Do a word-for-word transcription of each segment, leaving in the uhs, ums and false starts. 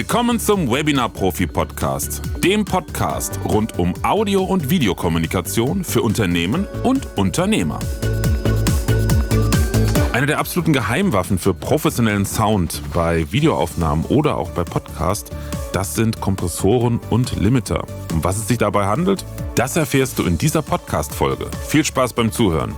Willkommen zum Webinar-Profi-Podcast, dem Podcast rund um Audio- und Videokommunikation für Unternehmen und Unternehmer. Eine der absoluten Geheimwaffen für professionellen Sound bei Videoaufnahmen oder auch bei Podcasts, das sind Kompressoren und Limiter. Um was es sich dabei handelt, das erfährst du in dieser Podcast-Folge. Viel Spaß beim Zuhören.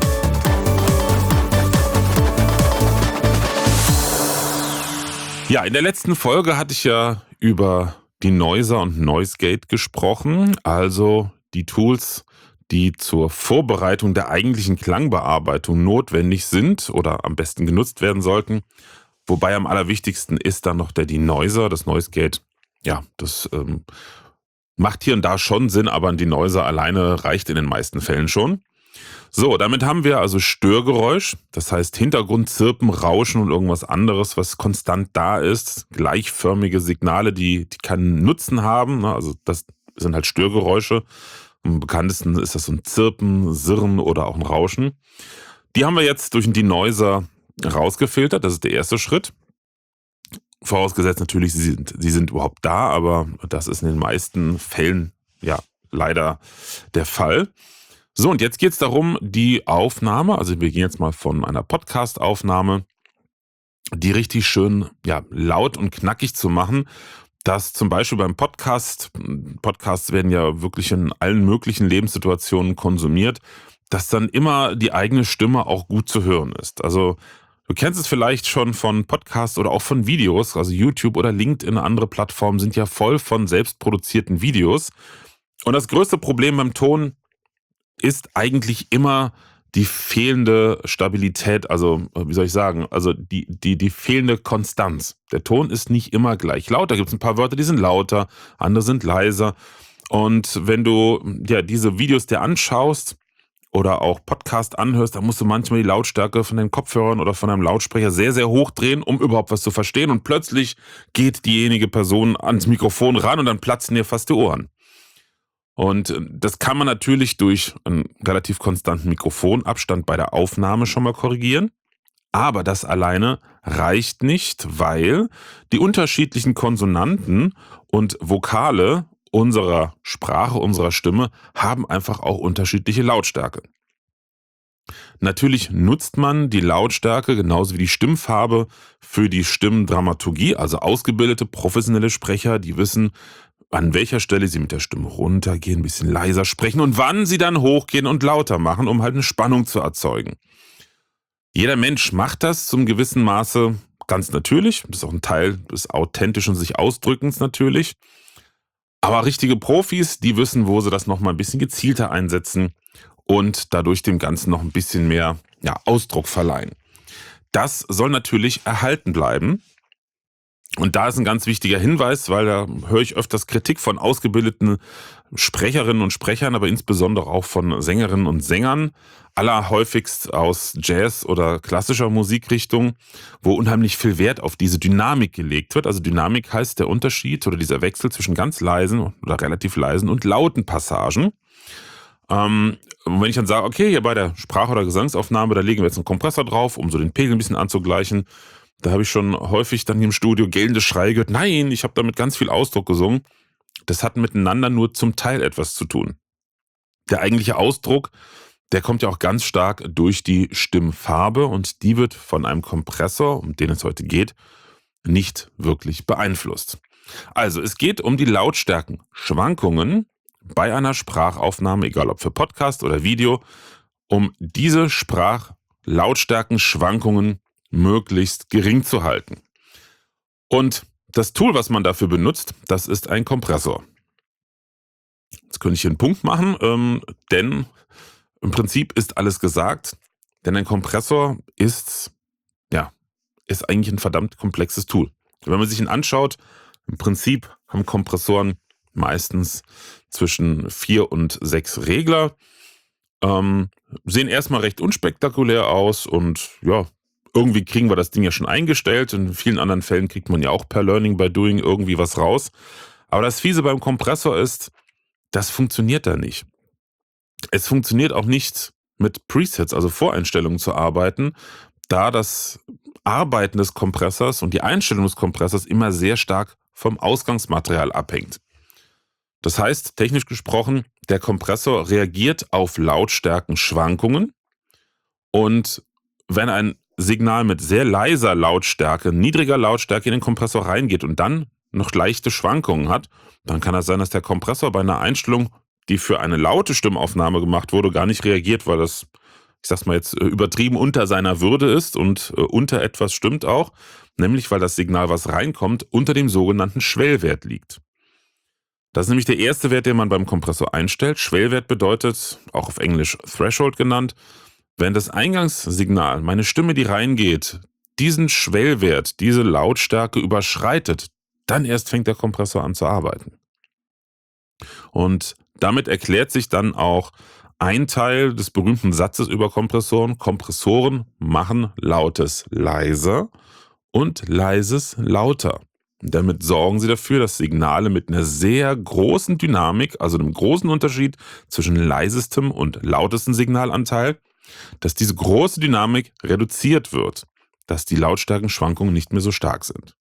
Ja, in der letzten Folge hatte ich ja über die Noiser und NoiseGate gesprochen, also die Tools, die zur Vorbereitung der eigentlichen Klangbearbeitung notwendig sind oder am besten genutzt werden sollten. Wobei am allerwichtigsten ist dann noch der Denoiser, das NoiseGate. Ja, das ähm, macht hier und da schon Sinn, aber ein Denoiser alleine reicht in den meisten Fällen schon. So, damit haben wir also Störgeräusch, das heißt Hintergrund, Zirpen, Rauschen und irgendwas anderes, was konstant da ist. Gleichförmige Signale, die, die keinen Nutzen haben. Also das sind halt Störgeräusche. Am bekanntesten ist das so ein Zirpen, Sirren oder auch ein Rauschen. Die haben wir jetzt durch den Denoiser rausgefiltert, das ist der erste Schritt. Vorausgesetzt natürlich, sie sind, sie sind überhaupt da, aber das ist in den meisten Fällen ja leider der Fall. So, und jetzt geht es darum, die Aufnahme, also wir gehen jetzt mal von einer Podcast-Aufnahme, die richtig schön ja, laut und knackig zu machen, dass zum Beispiel beim Podcast, Podcasts werden ja wirklich in allen möglichen Lebenssituationen konsumiert, dass dann immer die eigene Stimme auch gut zu hören ist. Also du kennst es vielleicht schon von Podcasts oder auch von Videos, also YouTube oder LinkedIn, andere Plattformen sind ja voll von selbstproduzierten Videos. Und das größte Problem beim Ton ist eigentlich immer die fehlende Stabilität, also wie soll ich sagen, also die, die, die fehlende Konstanz. Der Ton ist nicht immer gleich laut, da gibt es ein paar Wörter, die sind lauter, andere sind leiser. Und wenn du ja diese Videos dir anschaust oder auch Podcast anhörst, dann musst du manchmal die Lautstärke von den Kopfhörern oder von einem Lautsprecher sehr, sehr hoch drehen, um überhaupt was zu verstehen. Und plötzlich geht diejenige Person ans Mikrofon ran und dann platzen dir fast die Ohren. Und das kann man natürlich durch einen relativ konstanten Mikrofonabstand bei der Aufnahme schon mal korrigieren. Aber das alleine reicht nicht, weil die unterschiedlichen Konsonanten und Vokale unserer Sprache, unserer Stimme, haben einfach auch unterschiedliche Lautstärke. Natürlich nutzt man die Lautstärke genauso wie die Stimmfarbe für die Stimmdramaturgie, also ausgebildete professionelle Sprecher, die wissen, an welcher Stelle sie mit der Stimme runtergehen, ein bisschen leiser sprechen und wann sie dann hochgehen und lauter machen, um halt eine Spannung zu erzeugen. Jeder Mensch macht das zum gewissen Maße ganz natürlich. Das ist auch ein Teil des authentischen sich Ausdrückens natürlich. Aber richtige Profis, die wissen, wo sie das nochmal ein bisschen gezielter einsetzen und dadurch dem Ganzen noch ein bisschen mehr ja, Ausdruck verleihen. Das soll natürlich erhalten bleiben. Und da ist ein ganz wichtiger Hinweis, weil da höre ich öfters Kritik von ausgebildeten Sprecherinnen und Sprechern, aber insbesondere auch von Sängerinnen und Sängern, allerhäufigst aus Jazz oder klassischer Musikrichtung, wo unheimlich viel Wert auf diese Dynamik gelegt wird. Also Dynamik heißt der Unterschied oder dieser Wechsel zwischen ganz leisen oder relativ leisen und lauten Passagen. Ähm, und wenn ich dann sage, okay, hier bei der Sprach- oder Gesangsaufnahme, da legen wir jetzt einen Kompressor drauf, um so den Pegel ein bisschen anzugleichen, da habe ich schon häufig dann hier im Studio gellende Schreie gehört. Nein, ich habe damit ganz viel Ausdruck gesungen. Das hat miteinander nur zum Teil etwas zu tun. Der eigentliche Ausdruck, der kommt ja auch ganz stark durch die Stimmfarbe und die wird von einem Kompressor, um den es heute geht, nicht wirklich beeinflusst. Also es geht um die Lautstärkenschwankungen bei einer Sprachaufnahme, egal ob für Podcast oder Video, um diese Sprachlautstärkenschwankungen möglichst gering zu halten. Und das Tool, was man dafür benutzt, das ist ein Kompressor. Jetzt könnte ich hier einen Punkt machen, ähm, denn im Prinzip ist alles gesagt, denn ein Kompressor ist, ja, ist eigentlich ein verdammt komplexes Tool. Wenn man sich ihn anschaut, im Prinzip haben Kompressoren meistens zwischen vier und sechs Regler, ähm, sehen erstmal recht unspektakulär aus und ja, irgendwie kriegen wir das Ding ja schon eingestellt. In vielen anderen Fällen kriegt man ja auch per Learning by Doing irgendwie was raus. Aber das Fiese beim Kompressor ist, das funktioniert da nicht. Es funktioniert auch nicht mit Presets, also Voreinstellungen zu arbeiten, da das Arbeiten des Kompressors und die Einstellung des Kompressors immer sehr stark vom Ausgangsmaterial abhängt. Das heißt, technisch gesprochen, der Kompressor reagiert auf Lautstärkenschwankungen und wenn ein Signal mit sehr leiser Lautstärke, niedriger Lautstärke in den Kompressor reingeht und dann noch leichte Schwankungen hat, dann kann es sein, dass der Kompressor bei einer Einstellung, die für eine laute Stimmaufnahme gemacht wurde, gar nicht reagiert, weil das, ich sag's mal jetzt, übertrieben unter seiner Würde ist und unter etwas stimmt auch, nämlich weil das Signal, was reinkommt, unter dem sogenannten Schwellwert liegt. Das ist nämlich der erste Wert, den man beim Kompressor einstellt. Schwellwert bedeutet, auch auf Englisch Threshold genannt, wenn das Eingangssignal, meine Stimme, die reingeht, diesen Schwellwert, diese Lautstärke überschreitet, dann erst fängt der Kompressor an zu arbeiten. Und damit erklärt sich dann auch ein Teil des berühmten Satzes über Kompressoren. Kompressoren machen Lautes leiser und Leises lauter. Und damit sorgen sie dafür, dass Signale mit einer sehr großen Dynamik, also einem großen Unterschied zwischen leisestem und lautestem Signalanteil, dass diese große Dynamik reduziert wird, dass die Lautstärkenschwankungen nicht mehr so stark sind.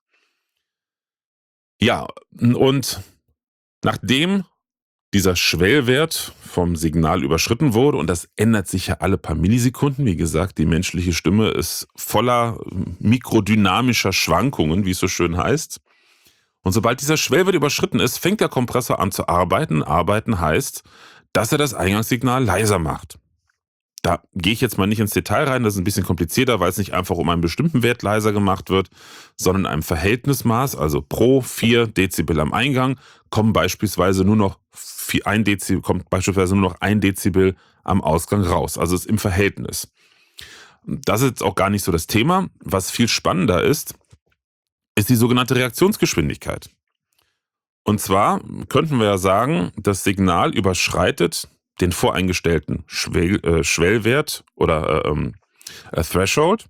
Ja, und nachdem dieser Schwellwert vom Signal überschritten wurde, und das ändert sich ja alle paar Millisekunden, wie gesagt, die menschliche Stimme ist voller mikrodynamischer Schwankungen, wie es so schön heißt. Und sobald dieser Schwellwert überschritten ist, fängt der Kompressor an zu arbeiten. Arbeiten heißt, dass er das Eingangssignal leiser macht. Da gehe ich jetzt mal nicht ins Detail rein, das ist ein bisschen komplizierter, weil es nicht einfach um einen bestimmten Wert leiser gemacht wird, sondern in einem Verhältnismaß, also pro vier Dezibel am Eingang kommen beispielsweise nur noch ein Dezibel, kommt beispielsweise nur noch ein Dezibel am Ausgang raus, also ist im Verhältnis. Das ist jetzt auch gar nicht so das Thema. Was viel spannender ist, ist die sogenannte Reaktionsgeschwindigkeit. Und zwar könnten wir ja sagen, das Signal überschreitet den voreingestellten Schwell, äh, Schwellwert oder äh, äh, Threshold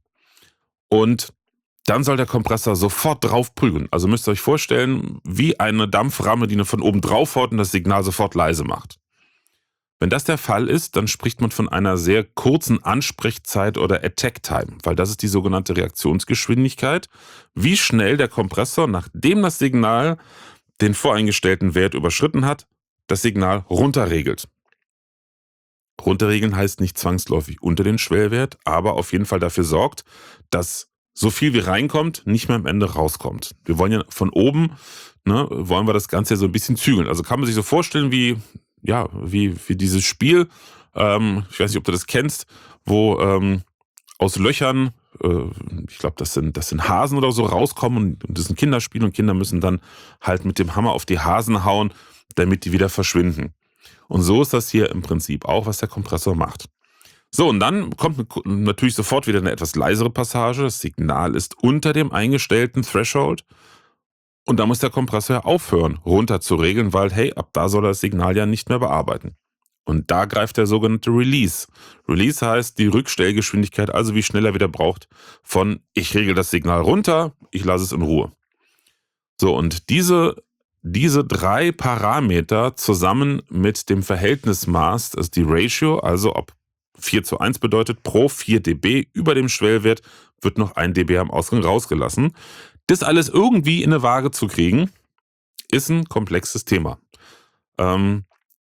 und dann soll der Kompressor sofort drauf prügeln. Also müsst ihr euch vorstellen, wie eine Dampframme, die von oben drauf haut und das Signal sofort leise macht. Wenn das der Fall ist, dann spricht man von einer sehr kurzen Ansprechzeit oder Attack Time, weil das ist die sogenannte Reaktionsgeschwindigkeit, wie schnell der Kompressor, nachdem das Signal den voreingestellten Wert überschritten hat, das Signal runterregelt. Runterregeln heißt nicht zwangsläufig unter den Schwellwert, aber auf jeden Fall dafür sorgt, dass so viel wie reinkommt, nicht mehr am Ende rauskommt. Wir wollen ja von oben, ne, wollen wir das Ganze ja so ein bisschen zügeln. Also kann man sich so vorstellen wie, ja, wie, wie dieses Spiel, ähm, ich weiß nicht, ob du das kennst, wo ähm, aus Löchern, äh, ich glaube, das sind, das sind Hasen oder so rauskommen und, und das ist ein Kinderspiel und Kinder müssen dann halt mit dem Hammer auf die Hasen hauen, damit die wieder verschwinden. Und so ist das hier im Prinzip auch, was der Kompressor macht. So, und dann kommt natürlich sofort wieder eine etwas leisere Passage. Das Signal ist unter dem eingestellten Threshold. Und da muss der Kompressor ja aufhören, runter zu regeln, weil, hey, ab da soll er das Signal ja nicht mehr bearbeiten. Und da greift der sogenannte Release. Release heißt die Rückstellgeschwindigkeit, also wie schnell er wieder braucht, von ich regel das Signal runter, ich lasse es in Ruhe. So, und diese Diese drei Parameter zusammen mit dem Verhältnismaß, das ist die Ratio, also ob vier zu eins bedeutet, pro vier dB über dem Schwellwert wird noch ein dB am Ausgang rausgelassen. Das alles irgendwie in eine Waage zu kriegen, ist ein komplexes Thema. Ähm,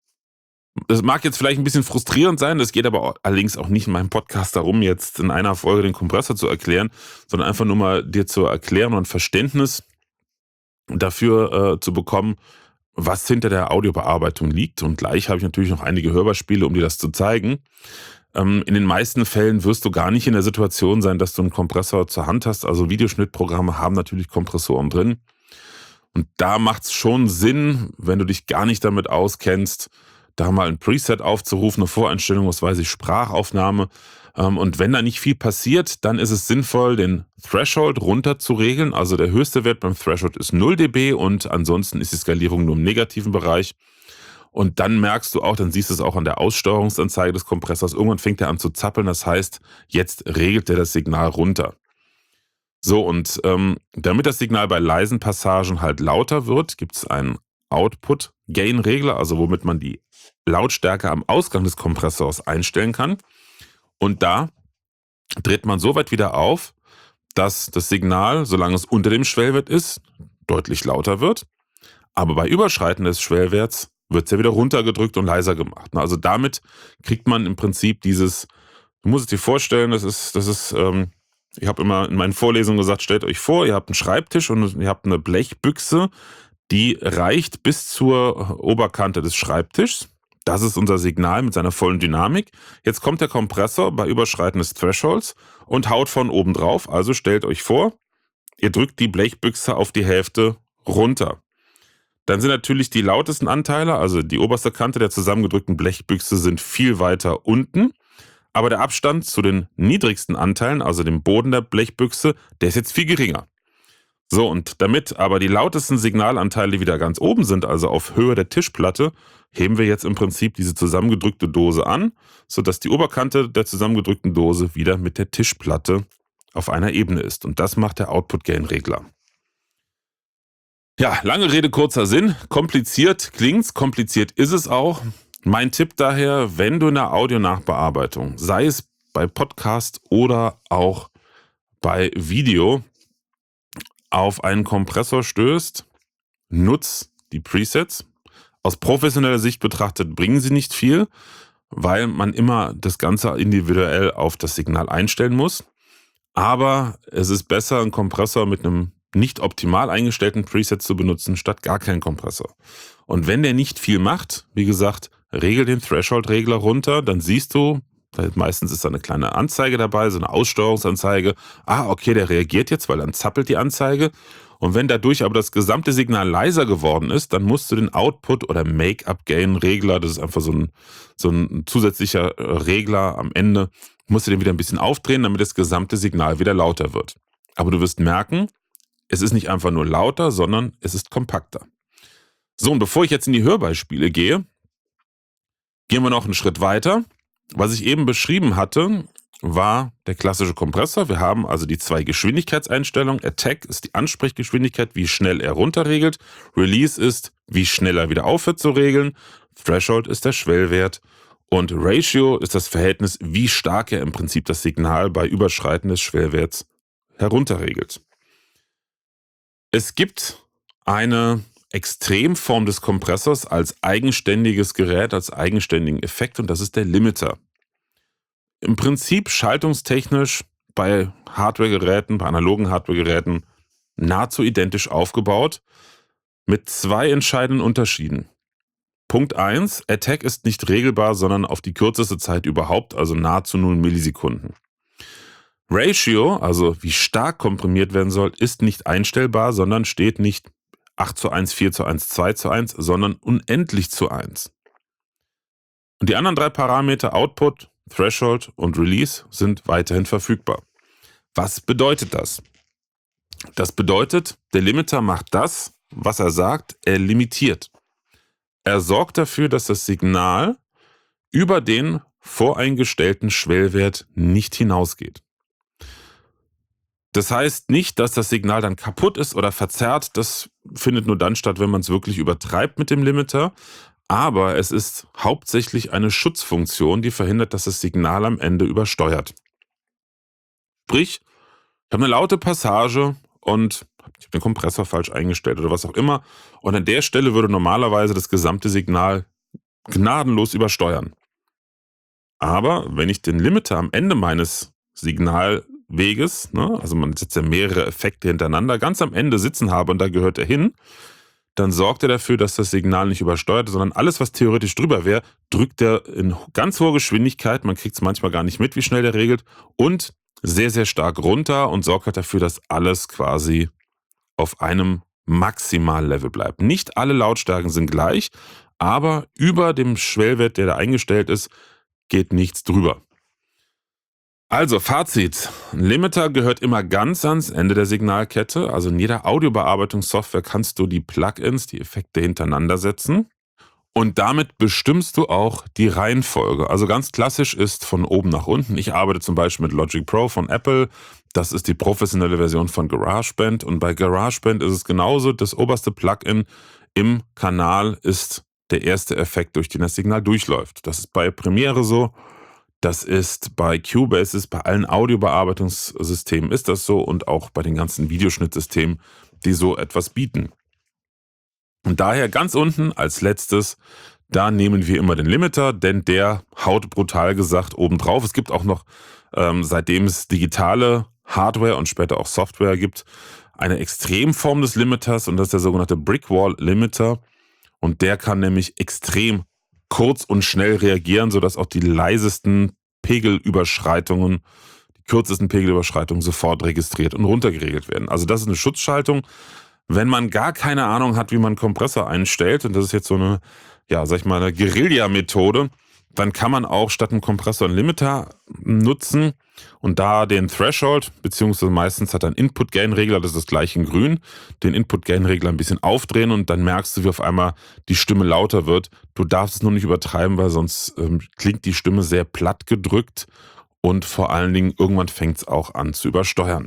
das mag jetzt vielleicht ein bisschen frustrierend sein, das geht aber allerdings auch nicht in meinem Podcast darum, jetzt in einer Folge den Kompressor zu erklären, sondern einfach nur mal dir zu erklären und Verständnis dafür äh, zu bekommen, was hinter der Audiobearbeitung liegt. Und gleich habe ich natürlich noch einige Hörbeispiele, um dir das zu zeigen. Ähm, in den meisten Fällen wirst du gar nicht in der Situation sein, dass du einen Kompressor zur Hand hast. Also Videoschnittprogramme haben natürlich Kompressoren drin. Und da macht es schon Sinn, wenn du dich gar nicht damit auskennst, da mal ein Preset aufzurufen, eine Voreinstellung, was weiß ich, Sprachaufnahme. Und wenn da nicht viel passiert, dann ist es sinnvoll, den Threshold runter zu regeln. Also der höchste Wert beim Threshold ist null dB und ansonsten ist die Skalierung nur im negativen Bereich. Und dann merkst du auch, dann siehst du es auch an der Aussteuerungsanzeige des Kompressors, irgendwann fängt er an zu zappeln. Das heißt, jetzt regelt er das Signal runter. So, und ähm, damit das Signal bei leisen Passagen halt lauter wird, gibt es einen Output-Gain-Regler, also womit man die Lautstärke am Ausgang des Kompressors einstellen kann. Und da dreht man so weit wieder auf, dass das Signal, solange es unter dem Schwellwert ist, deutlich lauter wird. Aber bei Überschreiten des Schwellwerts wird es ja wieder runtergedrückt und leiser gemacht. Also damit kriegt man im Prinzip dieses, du musst es dir vorstellen, das ist, das ist, ähm, ich habe immer in meinen Vorlesungen gesagt, stellt euch vor, ihr habt einen Schreibtisch und ihr habt eine Blechbüchse, die reicht bis zur Oberkante des Schreibtischs. Das ist unser Signal mit seiner vollen Dynamik. Jetzt kommt der Kompressor bei Überschreiten des Thresholds und haut von oben drauf. Also stellt euch vor, ihr drückt die Blechbüchse auf die Hälfte runter. Dann sind natürlich die lautesten Anteile, also die oberste Kante der zusammengedrückten Blechbüchse, sind viel weiter unten. Aber der Abstand zu den niedrigsten Anteilen, also dem Boden der Blechbüchse, der ist jetzt viel geringer. So, und damit aber die lautesten Signalanteile wieder ganz oben sind, also auf Höhe der Tischplatte, heben wir jetzt im Prinzip diese zusammengedrückte Dose an, sodass die Oberkante der zusammengedrückten Dose wieder mit der Tischplatte auf einer Ebene ist. Und das macht der Output-Gain-Regler. Ja, lange Rede, kurzer Sinn. Kompliziert klingt's, kompliziert ist es auch. Mein Tipp daher, wenn du in der Audionachbearbeitung, sei es bei Podcast oder auch bei Video, auf einen Kompressor stößt, nutz die Presets. Aus professioneller Sicht betrachtet bringen sie nicht viel, weil man immer das Ganze individuell auf das Signal einstellen muss. Aber es ist besser, einen Kompressor mit einem nicht optimal eingestellten Preset zu benutzen, statt gar keinen Kompressor. Und wenn der nicht viel macht, wie gesagt, regel den Threshold-Regler runter, dann siehst du, meistens ist da eine kleine Anzeige dabei, so eine Aussteuerungsanzeige. Ah, okay, der reagiert jetzt, weil dann zappelt die Anzeige. Und wenn dadurch aber das gesamte Signal leiser geworden ist, dann musst du den Output- oder Make-up-Gain-Regler, das ist einfach so ein, so ein zusätzlicher Regler am Ende, musst du den wieder ein bisschen aufdrehen, damit das gesamte Signal wieder lauter wird. Aber du wirst merken, es ist nicht einfach nur lauter, sondern es ist kompakter. So, und bevor ich jetzt in die Hörbeispiele gehe, gehen wir noch einen Schritt weiter. Was ich eben beschrieben hatte, war der klassische Kompressor. Wir haben also die zwei Geschwindigkeitseinstellungen. Attack ist die Ansprechgeschwindigkeit, wie schnell er runterregelt. Release ist, wie schnell er wieder aufhört zu regeln. Threshold ist der Schwellwert. Und Ratio ist das Verhältnis, wie stark er im Prinzip das Signal bei Überschreiten des Schwellwerts herunterregelt. Es gibt eine Extremform des Kompressors als eigenständiges Gerät, als eigenständigen Effekt, und das ist der Limiter. Im Prinzip schaltungstechnisch bei Hardwaregeräten, bei analogen Hardwaregeräten nahezu identisch aufgebaut, mit zwei entscheidenden Unterschieden. Punkt eins, Attack ist nicht regelbar, sondern auf die kürzeste Zeit überhaupt, also nahezu null Millisekunden. Ratio, also wie stark komprimiert werden soll, ist nicht einstellbar, sondern steht nicht acht zu eins, vier zu eins, zwei zu eins, sondern unendlich zu eins. Und die anderen drei Parameter, Output, Threshold und Release, sind weiterhin verfügbar. Was bedeutet das? Das bedeutet, der Limiter macht das, was er sagt, er limitiert. Er sorgt dafür, dass das Signal über den voreingestellten Schwellwert nicht hinausgeht. Das heißt nicht, dass das Signal dann kaputt ist oder verzerrt. Das findet nur dann statt, wenn man es wirklich übertreibt mit dem Limiter. Aber es ist hauptsächlich eine Schutzfunktion, die verhindert, dass das Signal am Ende übersteuert. Sprich, ich habe eine laute Passage und ich habe den Kompressor falsch eingestellt oder was auch immer. Und an der Stelle würde normalerweise das gesamte Signal gnadenlos übersteuern. Aber wenn ich den Limiter am Ende meines Signalweges, ne, also man setzt ja mehrere Effekte hintereinander, ganz am Ende sitzen habe und da gehört er hin, dann sorgt er dafür, dass das Signal nicht übersteuert, sondern alles, was theoretisch drüber wäre, drückt er in ganz hoher Geschwindigkeit, man kriegt es manchmal gar nicht mit, wie schnell der regelt, und sehr, sehr stark runter und sorgt halt dafür, dass alles quasi auf einem Maximallevel bleibt. Nicht alle Lautstärken sind gleich, aber über dem Schwellwert, der da eingestellt ist, geht nichts drüber. Also Fazit, ein Limiter gehört immer ganz ans Ende der Signalkette. Also in jeder Audiobearbeitungssoftware kannst du die Plugins, die Effekte hintereinander setzen. Und damit bestimmst du auch die Reihenfolge. Also ganz klassisch ist von oben nach unten. Ich arbeite zum Beispiel mit Logic Pro von Apple. Das ist die professionelle Version von GarageBand. Und bei GarageBand ist es genauso. Das oberste Plugin im Kanal ist der erste Effekt, durch den das Signal durchläuft. Das ist bei Premiere so. Das ist bei Cubase, bei allen Audiobearbeitungssystemen ist das so und auch bei den ganzen Videoschnittsystemen. die so etwas bieten. Und daher ganz unten als letztes, da nehmen wir immer den Limiter, denn der haut brutal gesagt obendrauf. Es gibt auch noch, ähm, seitdem es digitale Hardware und später auch Software gibt, eine Extremform des Limiters und das ist der sogenannte Brickwall Limiter. Und der kann nämlich extrem kurz und schnell reagieren, sodass auch die leisesten Pegelüberschreitungen, die kürzesten Pegelüberschreitungen sofort registriert und runtergeregelt werden. Also das ist eine Schutzschaltung. Wenn man gar keine Ahnung hat, wie man einen Kompressor einstellt, und das ist jetzt so eine, ja, sag ich mal, eine Guerilla-Methode, dann kann man auch statt einem Kompressor einen Limiter nutzen und da den Threshold, beziehungsweise meistens hat er einen Input-Gain-Regler, das ist das gleiche in grün, den Input-Gain-Regler ein bisschen aufdrehen und dann merkst du, wie auf einmal die Stimme lauter wird. Du darfst es nur nicht übertreiben, weil sonst ähm, klingt die Stimme sehr platt gedrückt und vor allen Dingen irgendwann fängt es auch an zu übersteuern.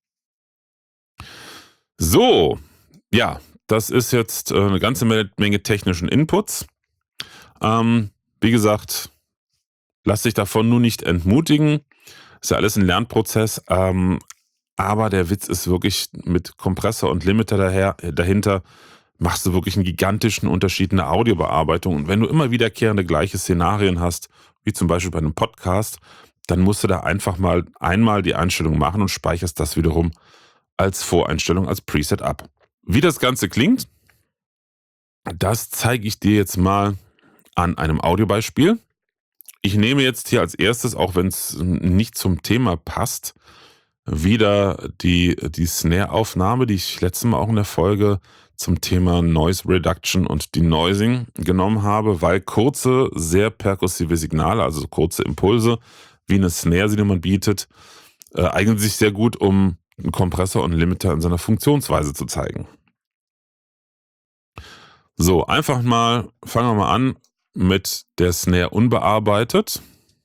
So, ja, das ist jetzt äh, eine ganze Menge technischen Inputs. Ähm, wie gesagt, lass dich davon nur nicht entmutigen. Ist ja alles ein Lernprozess. Ähm, aber der Witz ist wirklich, mit Kompressor und Limiter daher, äh, dahinter machst du wirklich einen gigantischen Unterschied in der Audiobearbeitung. Und wenn du immer wiederkehrende gleiche Szenarien hast, wie zum Beispiel bei einem Podcast, dann musst du da einfach mal einmal die Einstellung machen und speicherst das wiederum als Voreinstellung, als Preset ab. Wie das Ganze klingt, das zeige ich dir jetzt mal an einem Audiobeispiel. Ich nehme jetzt hier als erstes, auch wenn es nicht zum Thema passt, wieder die, die Snare-Aufnahme, die ich letztes Mal auch in der Folge zum Thema Noise Reduction und Denoising genommen habe, weil kurze, sehr perkussive Signale, also kurze Impulse, wie eine Snare, die man bietet, äh, eignen sich sehr gut, um einen Kompressor und einen Limiter in seiner Funktionsweise zu zeigen. So, einfach mal, fangen wir mal an mit der Snare unbearbeitet.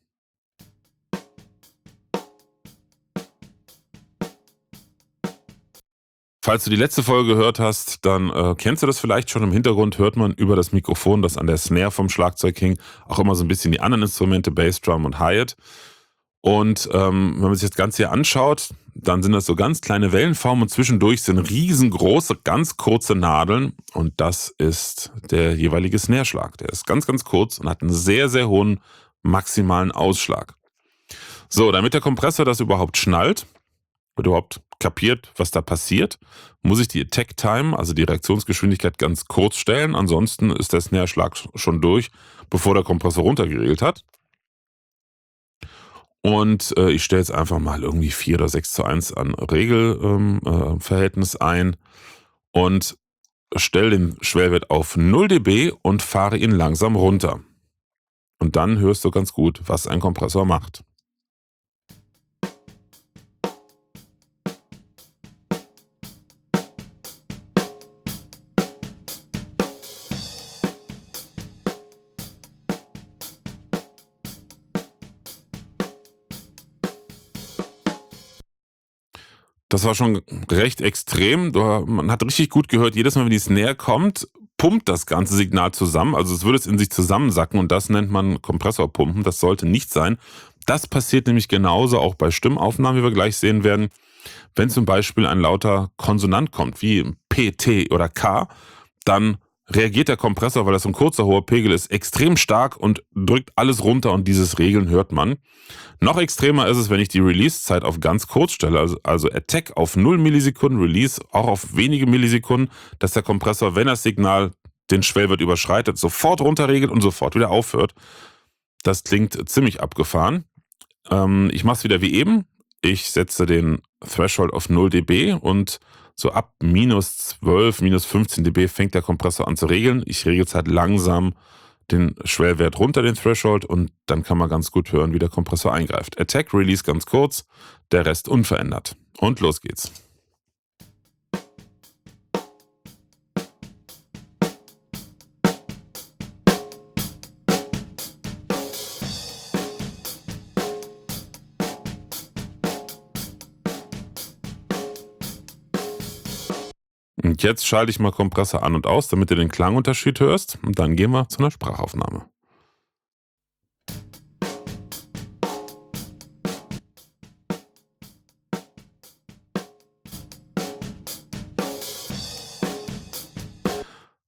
Falls du die letzte Folge gehört hast, dann äh, kennst du das vielleicht schon. Im Hintergrund hört man über das Mikrofon, das an der Snare vom Schlagzeug hing, auch immer so ein bisschen die anderen Instrumente, Bassdrum und Hi-Hat. Und ähm, wenn man sich das Ganze hier anschaut, dann sind das so ganz kleine Wellenformen und zwischendurch sind riesengroße, ganz kurze Nadeln. Und das ist der jeweilige Snare-Schlag. Der ist ganz, ganz kurz und hat einen sehr, sehr hohen maximalen Ausschlag. So, damit der Kompressor das überhaupt schnallt, und überhaupt kapiert, was da passiert, muss ich die Attack Time, also die Reaktionsgeschwindigkeit, ganz kurz stellen. Ansonsten ist der Snare-Schlag schon durch, bevor der Kompressor runtergeregelt hat. Und äh, ich stelle jetzt einfach mal irgendwie vier oder sechs zu eins an Regelverhältnis ähm, äh, ein und stelle den Schwellwert auf null Dezibel und fahre ihn langsam runter. Und dann hörst du ganz gut, was ein Kompressor macht. Das war schon recht extrem. Man hat richtig gut gehört, jedes Mal, wenn die Snare kommt, pumpt das ganze Signal zusammen. Also es würde es in sich zusammensacken und das nennt man Kompressorpumpen. Das sollte nicht sein. Das passiert nämlich genauso auch bei Stimmaufnahmen, wie wir gleich sehen werden. Wenn zum Beispiel ein lauter Konsonant kommt, wie P, T oder K, dann reagiert der Kompressor, weil das so ein kurzer, hoher Pegel ist, extrem stark und drückt alles runter und dieses Regeln hört man. Noch extremer ist es, wenn ich die Release-Zeit auf ganz kurz stelle, also, also Attack auf null Millisekunden, Release auch auf wenige Millisekunden, dass der Kompressor, wenn das Signal den Schwellwert überschreitet, sofort runterregelt und sofort wieder aufhört. Das klingt ziemlich abgefahren. Ähm, ich mache es wieder wie eben. Ich setze den Threshold auf null Dezibel und so ab minus zwölf, minus fünfzehn Dezibel fängt der Kompressor an zu regeln. Ich regel es halt langsam den Schwellwert runter, den Threshold, und dann kann man ganz gut hören, wie der Kompressor eingreift. Attack, Release ganz kurz, der Rest unverändert. Und los geht's. Und jetzt schalte ich mal Kompressor an und aus, damit du den Klangunterschied hörst. Und dann gehen wir zu einer Sprachaufnahme.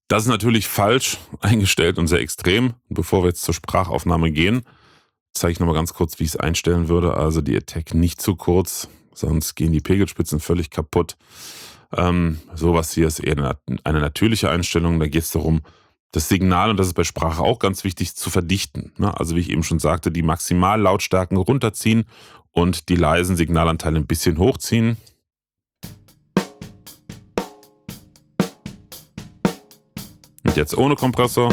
Das ist natürlich falsch eingestellt und sehr extrem. Bevor wir jetzt zur Sprachaufnahme gehen, zeige ich nochmal ganz kurz, wie ich es einstellen würde. Also die Attack nicht zu kurz, sonst gehen die Pegelspitzen völlig kaputt. Ähm, sowas hier ist eher eine, eine natürliche Einstellung. Da geht es darum, das Signal, und das ist bei Sprache auch ganz wichtig, zu verdichten. Ne? Also wie ich eben schon sagte, die Maximallautstärken runterziehen und die leisen Signalanteile ein bisschen hochziehen. Und jetzt ohne Kompressor.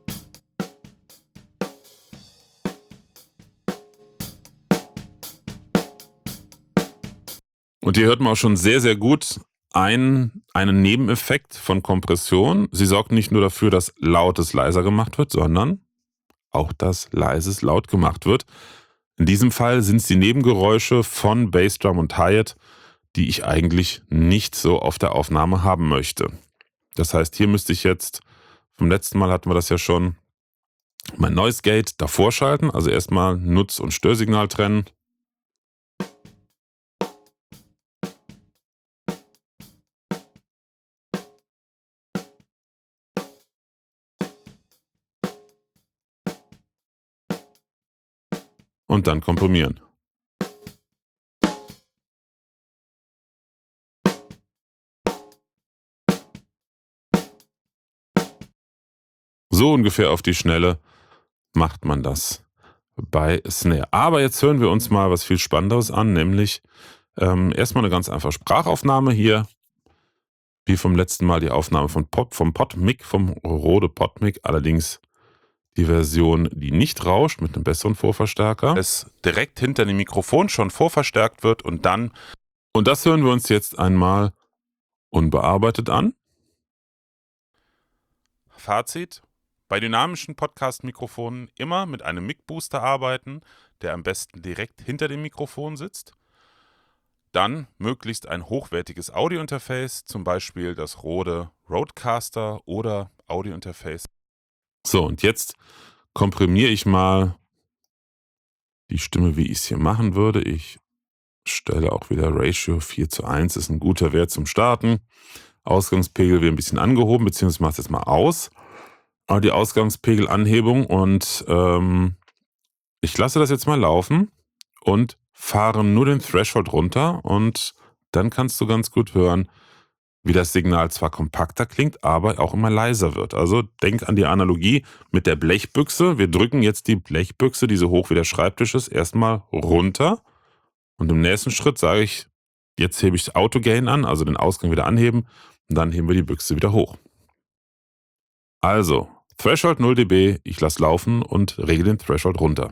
Und hier hört man auch schon sehr, sehr gut ein, einen Nebeneffekt von Kompression. Sie sorgt nicht nur dafür, dass Lautes leiser gemacht wird, sondern auch, dass Leises laut gemacht wird. In diesem Fall sind es die Nebengeräusche von Bassdrum und Hi-Hat, die ich eigentlich nicht so auf der Aufnahme haben möchte. Das heißt, hier müsste ich jetzt, vom letzten Mal hatten wir das ja schon, mein Noise Gate davor schalten, also erstmal Nutz- und Störsignal trennen. Und dann komprimieren. So ungefähr auf die Schnelle macht man das bei Snare. Aber jetzt hören wir uns mal was viel Spannenderes an, nämlich ähm, erstmal eine ganz einfache Sprachaufnahme hier, wie vom letzten Mal die Aufnahme von Pop, vom PodMic, vom Rode PodMic, allerdings die Version, die nicht rauscht, mit einem besseren Vorverstärker. Es direkt hinter dem Mikrofon schon vorverstärkt wird und dann, und das hören wir uns jetzt einmal unbearbeitet an. Fazit: Bei dynamischen Podcast-Mikrofonen immer mit einem Mic-Booster arbeiten, der am besten direkt hinter dem Mikrofon sitzt. Dann möglichst ein hochwertiges Audiointerface, zum Beispiel das Rode Rodecaster oder Audiointerface. So, und jetzt komprimiere ich mal die Stimme, wie ich es hier machen würde. Ich stelle auch wieder Ratio vier zu eins, ist ein guter Wert zum Starten. Ausgangspegel wird ein bisschen angehoben, beziehungsweise mache es jetzt mal aus. Aber die Ausgangspegelanhebung, und ähm, ich lasse das jetzt mal laufen und fahre nur den Threshold runter, und dann kannst du ganz gut hören, wie das Signal zwar kompakter klingt, aber auch immer leiser wird. Also denk an die Analogie mit der Blechbüchse. Wir drücken jetzt die Blechbüchse, die so hoch wie der Schreibtisch ist, erstmal runter, und im nächsten Schritt sage ich, jetzt hebe ich Autogain an, also den Ausgang wieder anheben, und dann heben wir die Büchse wieder hoch. Also, Threshold null dB, ich lasse laufen und regle den Threshold runter.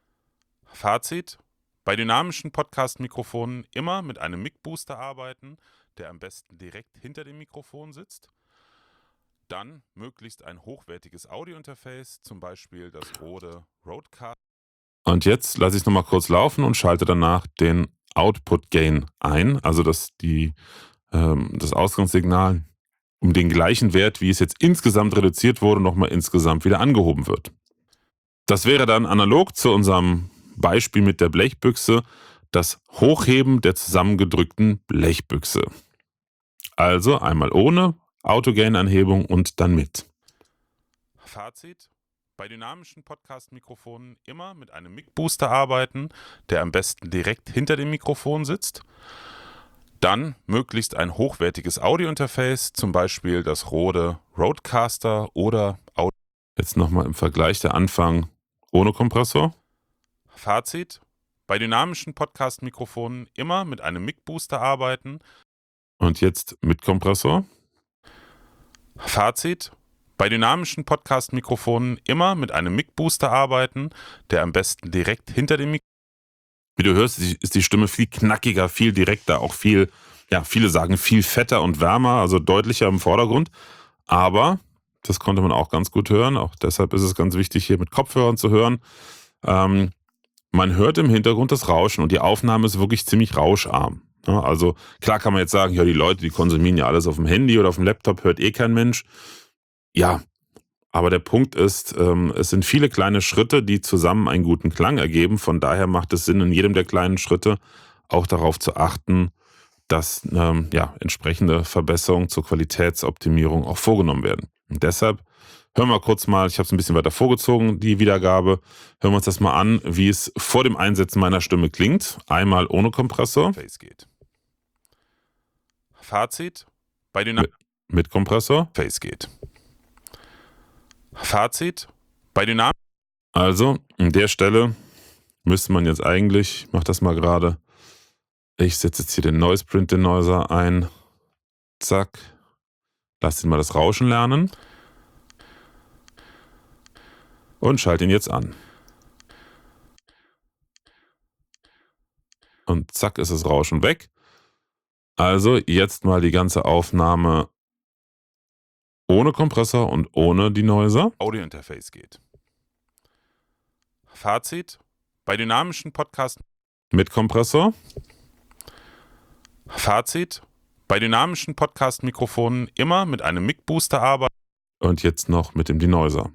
Fazit: Bei dynamischen Podcast-Mikrofonen immer mit einem Mic-Booster arbeiten, der am besten direkt hinter dem Mikrofon sitzt. Dann möglichst ein hochwertiges Audiointerface, zum Beispiel das Rode Rodecaster. Und jetzt lasse ich es nochmal kurz laufen und schalte danach den Output Gain ein, also dass die, ähm, das Ausgangssignal um den gleichen Wert, wie es jetzt insgesamt reduziert wurde, nochmal insgesamt wieder angehoben wird. Das wäre dann analog zu unserem Beispiel mit der Blechbüchse das Hochheben der zusammengedrückten Blechbüchse. Also einmal ohne Autogain-Anhebung und dann mit. Fazit: Bei dynamischen Podcast-Mikrofonen immer mit einem Mic-Booster arbeiten, der am besten direkt hinter dem Mikrofon sitzt. Dann möglichst ein hochwertiges Audiointerface, zum Beispiel das Rode Rodecaster oder Audio. Jetzt nochmal im Vergleich der Anfang ohne Kompressor. Fazit: Bei dynamischen Podcast-Mikrofonen immer mit einem Mic-Booster arbeiten. Und jetzt mit Kompressor. Fazit: Bei dynamischen Podcast-Mikrofonen immer mit einem Mic-Booster arbeiten, der am besten direkt hinter dem Mikrofon. Wie du hörst, ist die Stimme viel knackiger, viel direkter, auch viel, ja, viele sagen viel fetter und wärmer, also deutlicher im Vordergrund. Aber das konnte man auch ganz gut hören. Auch deshalb ist es ganz wichtig, hier mit Kopfhörern zu hören. Ähm, man hört im Hintergrund das Rauschen, und die Aufnahme ist wirklich ziemlich rauscharm. Ja, also klar kann man jetzt sagen, ja, die Leute, die konsumieren ja alles auf dem Handy oder auf dem Laptop, hört eh kein Mensch. Ja, aber der Punkt ist, ähm, es sind viele kleine Schritte, die zusammen einen guten Klang ergeben. Von daher macht es Sinn, in jedem der kleinen Schritte auch darauf zu achten, dass ähm, ja, entsprechende Verbesserungen zur Qualitätsoptimierung auch vorgenommen werden. Und deshalb hören wir kurz mal, ich habe es ein bisschen weiter vorgezogen, die Wiedergabe. Hören wir uns das mal an, wie es vor dem Einsetzen meiner Stimme klingt. Einmal ohne Kompressor. Facegate. Fazit bei den Mit, mit Kompressor. Facegate. Fazit bei Dynamik. Also an der Stelle müsste man jetzt eigentlich, ich mache das mal gerade, ich setze jetzt hier den Noise Print Denoiser ein. Zack. Lass ihn mal das Rauschen lernen. Und schalte ihn jetzt an. Und zack ist das Rauschen weg. Also jetzt mal die ganze Aufnahme ohne Kompressor und ohne Denoiser. Audio-Interface geht. Fazit bei dynamischen Podcasts mit Kompressor. Fazit bei dynamischen Podcast-Mikrofonen immer mit einem Mic-Booster arbeiten. Und jetzt noch mit dem Denoiser.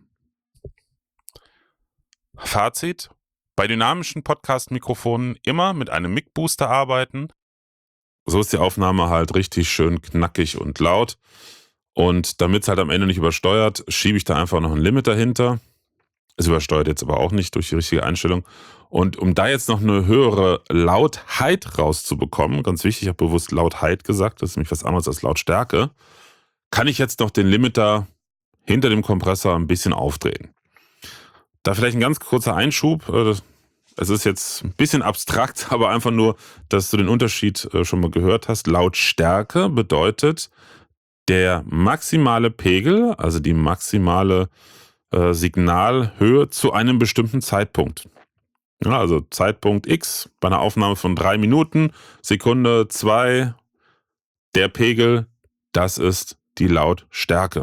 Fazit bei dynamischen Podcast-Mikrofonen immer mit einem Mic-Booster arbeiten. So ist die Aufnahme halt richtig schön knackig und laut. Und damit es halt am Ende nicht übersteuert, schiebe ich da einfach noch ein Limit dahinter. Es übersteuert jetzt aber auch nicht durch die richtige Einstellung. Und um da jetzt noch eine höhere Lautheit rauszubekommen, ganz wichtig, ich habe bewusst Lautheit gesagt, das ist nämlich was anderes als Lautstärke, kann ich jetzt noch den Limiter hinter dem Kompressor ein bisschen aufdrehen. Da vielleicht ein ganz kurzer Einschub. Es ist jetzt ein bisschen abstrakt, aber einfach nur, dass du den Unterschied schon mal gehört hast. Lautstärke bedeutet der maximale Pegel, also die maximale äh, Signalhöhe zu einem bestimmten Zeitpunkt. Ja, also Zeitpunkt X bei einer Aufnahme von drei Minuten, Sekunde zwei, der Pegel, das ist die Lautstärke.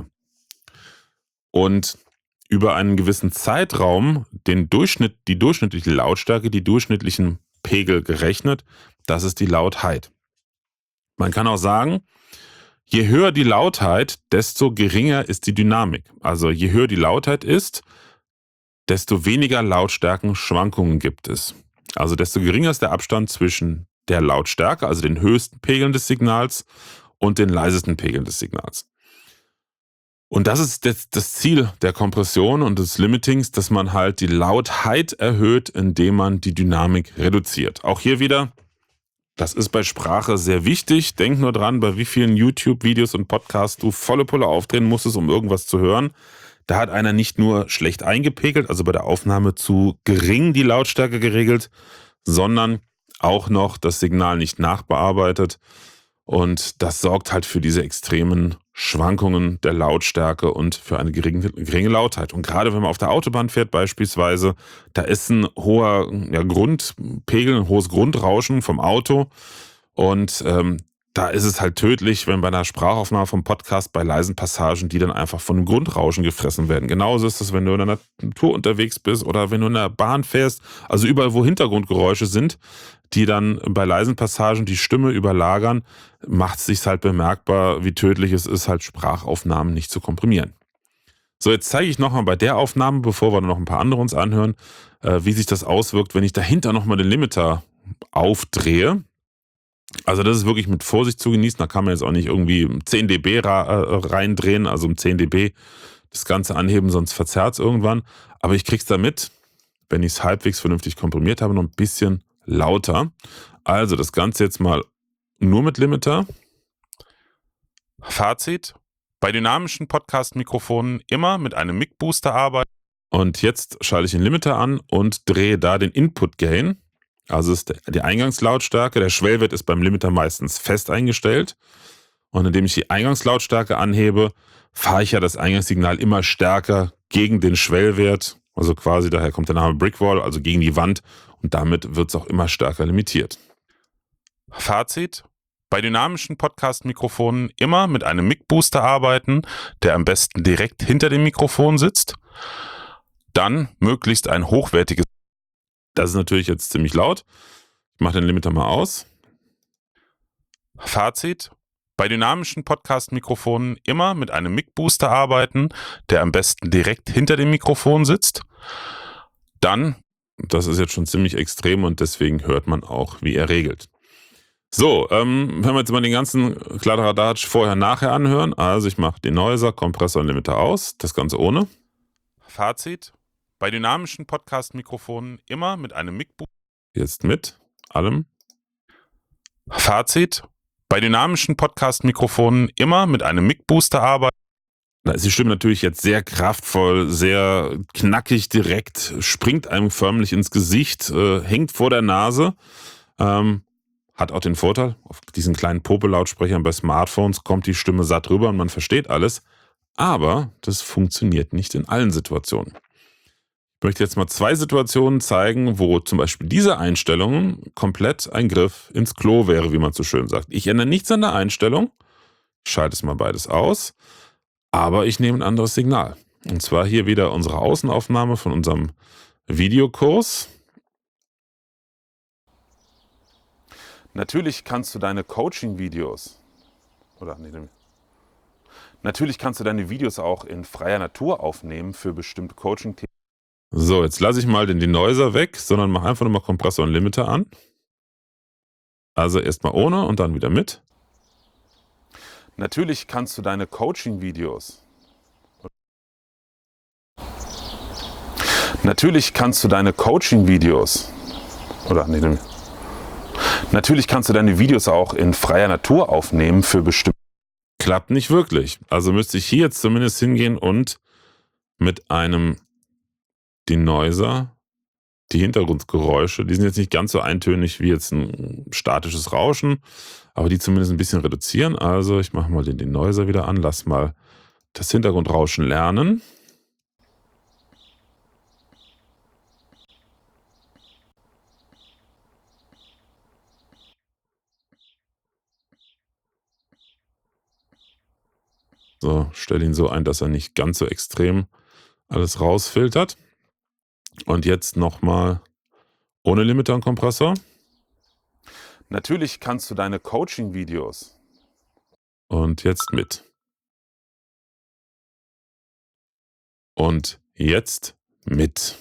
Und über einen gewissen Zeitraum den Durchschnitt, die durchschnittliche Lautstärke, die durchschnittlichen Pegel gerechnet, das ist die Lautheit. Man kann auch sagen, je höher die Lautheit, desto geringer ist die Dynamik. Also je höher die Lautheit ist, desto weniger Lautstärkenschwankungen gibt es. Also desto geringer ist der Abstand zwischen der Lautstärke, also den höchsten Pegeln des Signals, und den leisesten Pegeln des Signals. Und das ist das, das Ziel der Kompression und des Limitings, dass man halt die Lautheit erhöht, indem man die Dynamik reduziert. Auch hier wieder, das ist bei Sprache sehr wichtig. Denk nur dran, bei wie vielen YouTube-Videos und Podcasts du volle Pulle aufdrehen musstest, um irgendwas zu hören. Da hat einer nicht nur schlecht eingepegelt, also bei der Aufnahme zu gering die Lautstärke geregelt, sondern auch noch das Signal nicht nachbearbeitet. Und das sorgt halt für diese extremen Schwankungen der Lautstärke und für eine geringe, geringe Lautheit. Und gerade wenn man auf der Autobahn fährt beispielsweise, da ist ein hoher ja, Grundpegel, ein hohes Grundrauschen vom Auto. Und ähm, da ist es halt tödlich, wenn bei einer Sprachaufnahme vom Podcast bei leisen Passagen, die dann einfach von einem Grundrauschen gefressen werden. Genauso ist es, wenn du in einer Tour unterwegs bist oder wenn du in der Bahn fährst. Also überall, wo Hintergrundgeräusche sind, die dann bei leisen Passagen die Stimme überlagern, macht es sich halt bemerkbar, wie tödlich es ist, halt Sprachaufnahmen nicht zu komprimieren. So, jetzt zeige ich nochmal bei der Aufnahme, bevor wir noch ein paar andere uns anhören, äh, wie sich das auswirkt, wenn ich dahinter nochmal den Limiter aufdrehe. Also das ist wirklich mit Vorsicht zu genießen, da kann man jetzt auch nicht irgendwie zehn Dezibel reindrehen, also um zehn Dezibel das Ganze anheben, sonst verzerrt es irgendwann. Aber ich krieg's damit, wenn ich es halbwegs vernünftig komprimiert habe, noch ein bisschen lauter. Also das Ganze jetzt mal nur mit Limiter. Fazit bei dynamischen Podcast-Mikrofonen immer mit einem Mic-Booster arbeiten. Und jetzt schalte ich den Limiter an und drehe da den Input-Gain. Also ist die Eingangslautstärke, der Schwellwert ist beim Limiter meistens fest eingestellt. Und indem ich die Eingangslautstärke anhebe, fahre ich ja das Eingangssignal immer stärker gegen den Schwellwert. Also quasi, daher kommt der Name Brickwall, also gegen die Wand. Und damit wird es auch immer stärker limitiert. Fazit bei dynamischen Podcast-Mikrofonen immer mit einem Mic-Booster arbeiten, der am besten direkt hinter dem Mikrofon sitzt. Dann möglichst ein hochwertiges. Das ist natürlich jetzt ziemlich laut. Ich mache den Limiter mal aus. Fazit bei dynamischen Podcast-Mikrofonen immer mit einem Mic-Booster arbeiten, der am besten direkt hinter dem Mikrofon sitzt. Dann, das ist jetzt schon ziemlich extrem und deswegen hört man auch, wie er regelt. So, ähm, wenn wir jetzt mal den ganzen Kladderadatsch vorher-nachher anhören. Also ich mache den Noiser, Kompressor und Limiter aus, das Ganze ohne. Fazit: Bei dynamischen Podcast-Mikrofonen immer mit einem Mic-Booster. Jetzt mit allem. Fazit: Bei dynamischen Podcast-Mikrofonen immer mit einem Mic-Booster arbeiten. Da ist die Stimme natürlich jetzt sehr kraftvoll, sehr knackig, direkt, springt einem förmlich ins Gesicht, äh, hängt vor der Nase. Ähm, hat auch den Vorteil, auf diesen kleinen Popellautsprechern bei Smartphones kommt die Stimme satt rüber und man versteht alles. Aber das funktioniert nicht in allen Situationen. Ich möchte jetzt mal zwei Situationen zeigen, wo zum Beispiel diese Einstellung komplett ein Griff ins Klo wäre, wie man so schön sagt. Ich ändere nichts an der Einstellung, schalte es mal beides aus, aber ich nehme ein anderes Signal. Und zwar hier wieder unsere Außenaufnahme von unserem Videokurs. Natürlich kannst du deine Coaching-Videos oder nee, natürlich kannst du deine Videos auch in freier Natur aufnehmen für bestimmte Coaching-Themen. So, jetzt lasse ich mal den Denoiser weg, sondern mache einfach nur mal Kompressor und Limiter an. Also erstmal ohne und dann wieder mit. Natürlich kannst du deine Coaching-Videos Natürlich kannst du deine Coaching-Videos oder nee, natürlich kannst du deine Videos auch in freier Natur aufnehmen für bestimmte. Klappt nicht wirklich. Also müsste ich hier jetzt zumindest hingehen und mit einem Denoiser die Hintergrundgeräusche, die sind jetzt nicht ganz so eintönig wie jetzt ein statisches Rauschen, aber die zumindest ein bisschen reduzieren. Also ich mache mal den Denoiser wieder an, lass mal das Hintergrundrauschen lernen. So, stelle ihn so ein, dass er nicht ganz so extrem alles rausfiltert. Und jetzt nochmal ohne Limiter und Kompressor. Natürlich kannst du deine Coaching-Videos Und jetzt mit. Und jetzt mit.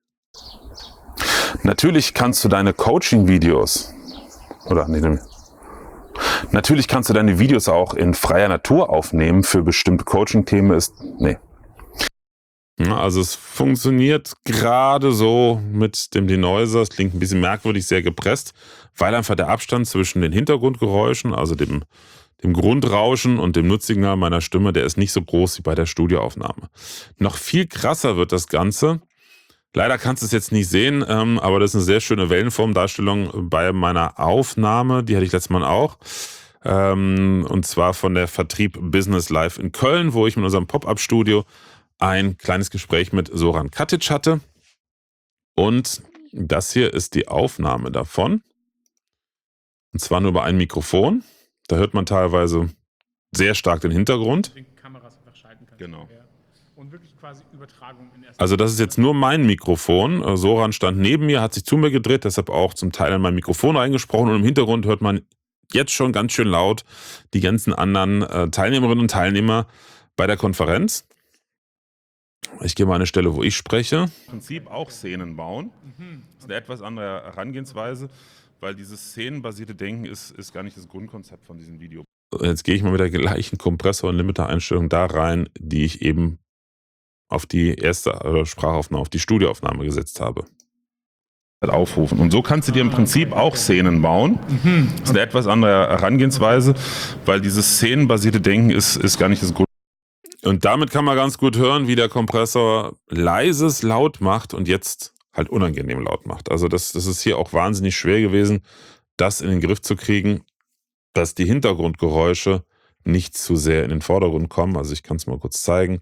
Natürlich kannst du deine Coaching-Videos oder nee, natürlich kannst du deine Videos auch in freier Natur aufnehmen für bestimmte Coaching-Themen. Ist nee. Ja, also es funktioniert gerade so mit dem Denoiser. Es klingt ein bisschen merkwürdig, sehr gepresst, weil einfach der Abstand zwischen den Hintergrundgeräuschen, also dem, dem Grundrauschen und dem Nutzsignal meiner Stimme, der ist nicht so groß wie bei der Studioaufnahme. Noch viel krasser wird das Ganze. Leider kannst du es jetzt nicht sehen, ähm, aber das ist eine sehr schöne Wellenformdarstellung bei meiner Aufnahme. Die hatte ich letztes Mal auch. Ähm, und zwar von der Vertrieb Business Live in Köln, wo ich mit unserem Pop-Up-Studio ein kleines Gespräch mit Soran Katic hatte. Und das hier ist die Aufnahme davon. Und zwar nur über ein Mikrofon. Da hört man teilweise sehr stark den Hintergrund. Kameras einfach schalten kannst. Genau. Und wirklich quasi Übertragung in erster Also das ist jetzt nur mein Mikrofon. Soran stand neben mir, hat sich zu mir gedreht, deshalb auch zum Teil in mein Mikrofon reingesprochen. Und im Hintergrund hört man jetzt schon ganz schön laut die ganzen anderen äh, Teilnehmerinnen und Teilnehmer bei der Konferenz. Ich gehe mal an eine Stelle, wo ich spreche. Im Prinzip auch Szenen bauen. Das ist eine etwas andere Herangehensweise, weil dieses szenenbasierte Denken ist, ist gar nicht das Grundkonzept von diesem Video. Jetzt gehe ich mal mit der gleichen Kompressor- und Limiter-Einstellung da rein, die ich eben auf die erste äh, Sprachaufnahme, auf die Studioaufnahme gesetzt habe. Aufrufen. Und so kannst du dir im Prinzip auch Szenen bauen. Das ist eine etwas andere Herangehensweise, weil dieses szenenbasierte Denken ist, ist gar nicht das Grund. Und damit kann man ganz gut hören, wie der Kompressor leises laut macht und jetzt halt unangenehm laut macht. Also das, das ist hier auch wahnsinnig schwer gewesen, das in den Griff zu kriegen, dass die Hintergrundgeräusche nicht zu sehr in den Vordergrund kommen. Also ich kann es mal kurz zeigen.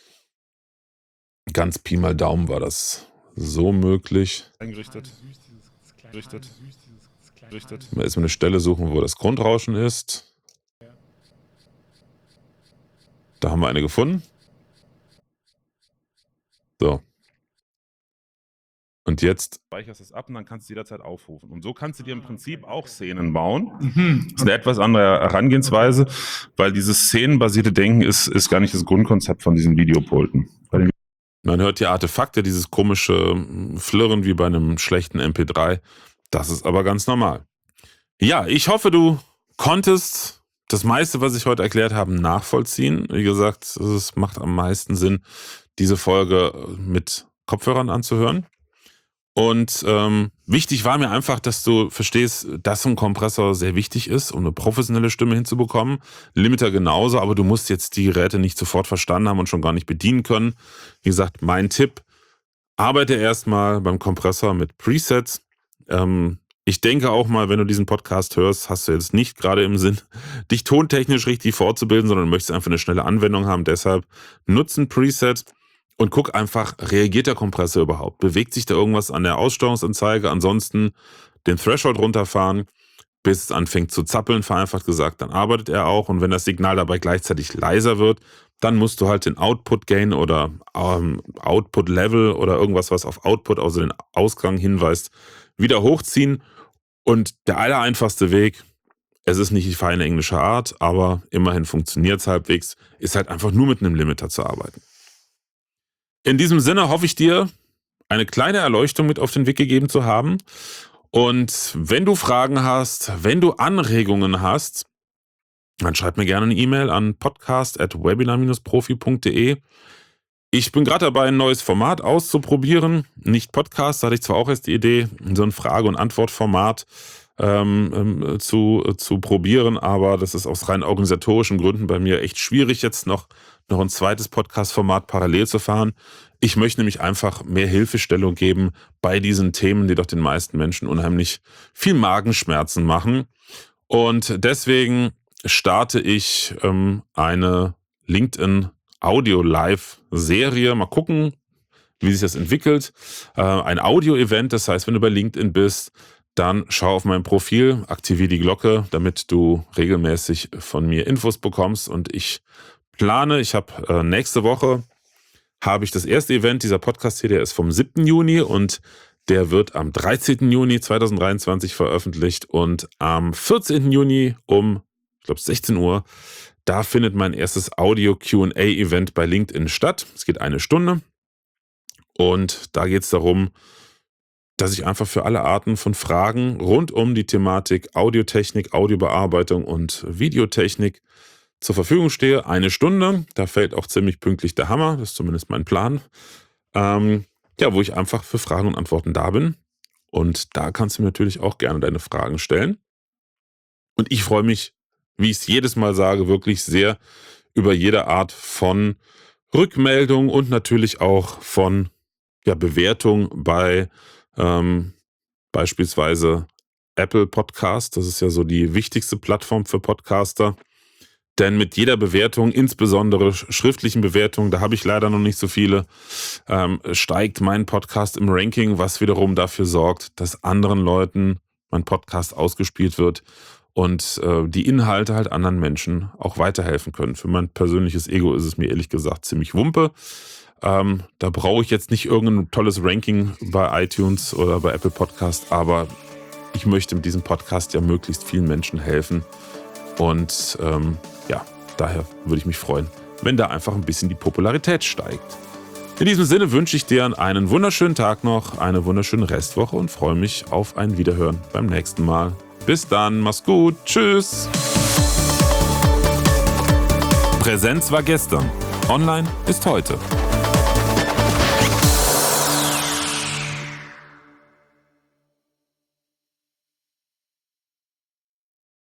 Ganz Pi mal Daumen war das so möglich. Eingerichtet. Richtet. Richtet. Mal erstmal eine Stelle suchen, wo das Grundrauschen ist. Da haben wir eine gefunden. So. Und jetzt Speicherst es ab und dann kannst du jederzeit aufrufen. Und so kannst du dir im Prinzip auch Szenen bauen. Das ist eine etwas andere Herangehensweise, weil dieses szenenbasierte Denken ist, ist gar nicht das Grundkonzept von diesen Videopulten. Man hört die Artefakte, dieses komische Flirren wie bei einem schlechten M P drei. Das ist aber ganz normal. Ja, ich hoffe, du konntest das meiste, was ich heute erklärt habe, nachvollziehen. Wie gesagt, es macht am meisten Sinn, diese Folge mit Kopfhörern anzuhören. Und ähm, wichtig war mir einfach, dass du verstehst, dass ein Kompressor sehr wichtig ist, um eine professionelle Stimme hinzubekommen. Limiter genauso, aber du musst jetzt die Geräte nicht sofort verstanden haben und schon gar nicht bedienen können. Wie gesagt, mein Tipp, arbeite erstmal beim Kompressor mit Presets. Ähm, ich denke auch mal, wenn du diesen Podcast hörst, hast du jetzt nicht gerade im Sinn, dich tontechnisch richtig fortzubilden, sondern möchtest einfach eine schnelle Anwendung haben. Deshalb nutze ein Preset. Und guck einfach, reagiert der Kompressor überhaupt? Bewegt sich da irgendwas an der Aussteuerungsanzeige? Ansonsten den Threshold runterfahren, bis es anfängt zu zappeln, vereinfacht gesagt, dann arbeitet er auch. Und wenn das Signal dabei gleichzeitig leiser wird, dann musst du halt den Output Gain oder ähm, Output Level oder irgendwas, was auf Output, also den Ausgang hinweist, wieder hochziehen. Und der allereinfachste Weg, es ist nicht die feine englische Art, aber immerhin funktioniert es halbwegs, ist halt einfach nur mit einem Limiter zu arbeiten. In diesem Sinne hoffe ich dir, eine kleine Erleuchtung mit auf den Weg gegeben zu haben. Und wenn du Fragen hast, wenn du Anregungen hast, dann schreib mir gerne eine E-Mail an podcast at webinar dash profi punkt de. Ich bin gerade dabei, ein neues Format auszuprobieren. Nicht Podcast, da hatte ich zwar auch erst die Idee, so ein Frage- und Antwortformat ähm, zu, zu probieren, aber das ist aus rein organisatorischen Gründen bei mir echt schwierig, jetzt noch noch ein zweites Podcast-Format parallel zu fahren. Ich möchte nämlich einfach mehr Hilfestellung geben bei diesen Themen, die doch den meisten Menschen unheimlich viel Magenschmerzen machen. Und deswegen starte ich ähm, eine LinkedIn Audio-Live-Serie. Mal gucken, wie sich das entwickelt. Äh, ein Audio-Event, das heißt, wenn du bei LinkedIn bist, dann schau auf mein Profil, aktiviere die Glocke, damit du regelmäßig von mir Infos bekommst. Und ich plane, ich habe äh, nächste Woche habe ich das erste Event, dieser Podcast hier, der ist vom siebten Juni und der wird am dreizehnten Juni zweitausenddreiundzwanzig veröffentlicht und am vierzehnten Juni um, ich glaube sechzehn Uhr, da findet mein erstes Audio-Q und A-Event bei LinkedIn statt. Es geht eine Stunde und da geht es darum, dass ich einfach für alle Arten von Fragen rund um die Thematik Audiotechnik, Audiobearbeitung und Videotechnik zur Verfügung stehe. Eine Stunde, da fällt auch ziemlich pünktlich der Hammer, das ist zumindest mein Plan. Ähm, ja, wo ich einfach für Fragen und Antworten da bin. Und da kannst du mir natürlich auch gerne deine Fragen stellen. Und ich freue mich, wie ich es jedes Mal sage, wirklich sehr über jede Art von Rückmeldung und natürlich auch von ja, Bewertung bei ähm, beispielsweise Apple Podcast. Das ist ja so die wichtigste Plattform für Podcaster. Denn mit jeder Bewertung, insbesondere schriftlichen Bewertungen, da habe ich leider noch nicht so viele, ähm, steigt mein Podcast im Ranking, was wiederum dafür sorgt, dass anderen Leuten mein Podcast ausgespielt wird und äh, die Inhalte halt anderen Menschen auch weiterhelfen können. Für mein persönliches Ego ist es mir ehrlich gesagt ziemlich Wumpe. Ähm, da brauche ich jetzt nicht irgendein tolles Ranking bei iTunes oder bei Apple Podcast, aber ich möchte mit diesem Podcast ja möglichst vielen Menschen helfen. Und ähm, ja, daher würde ich mich freuen, wenn da einfach ein bisschen die Popularität steigt. In diesem Sinne wünsche ich dir einen wunderschönen Tag noch, eine wunderschöne Restwoche und freue mich auf ein Wiederhören beim nächsten Mal. Bis dann, mach's gut, tschüss. Präsenz war gestern, online ist heute.